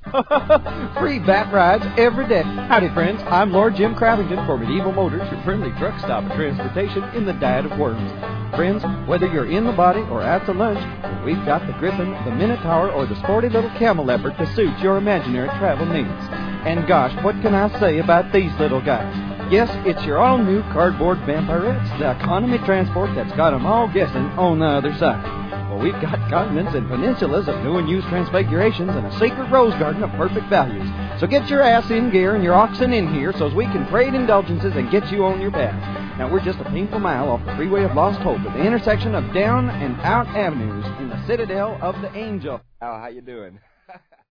Free bat rides every day. Howdy, friends. I'm Lord Jim Cravington for Medieval Motors, your friendly truck stop and transportation in the Diet of Worms. Friends, whether you're in the body or out to lunch, we've got the Griffin, the Minotaur, or the sporty little camel leopard to suit your imaginary travel needs. And gosh, what can I say about these little guys? Yes, it's your all-new cardboard vampirettes, the economy transport that's got 'em all guessing on the other side. Well, we've got continents and peninsulas of new and used transfigurations and a sacred rose garden of perfect values. So get your ass in gear and your oxen in here so as we can trade indulgences and get you on your path. Now, we're just a painful mile off the freeway of Lost Hope at the intersection of Down and Out Avenues in the Citadel of the Angel. How you doing?